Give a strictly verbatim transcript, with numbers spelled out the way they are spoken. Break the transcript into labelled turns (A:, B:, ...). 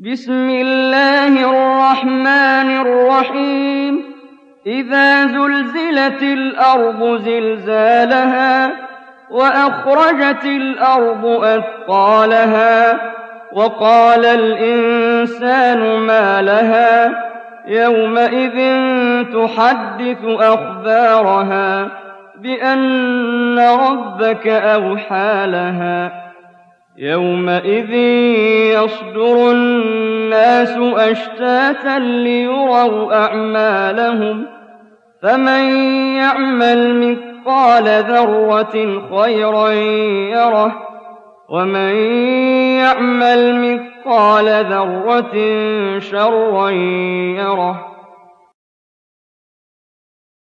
A: بسم الله الرحمن الرحيم إذا زلزلت الأرض زلزالها وأخرجت الأرض أثقالها وقال الإنسان ما لها يومئذ تحدث أخبارها بأن ربك أوحى لها يومئذ يصدر الناس أشتاتا ليروا أعمالهم فمن يعمل مثقال ذرة خيرا يره ومن يعمل مثقال ذرة شرا يره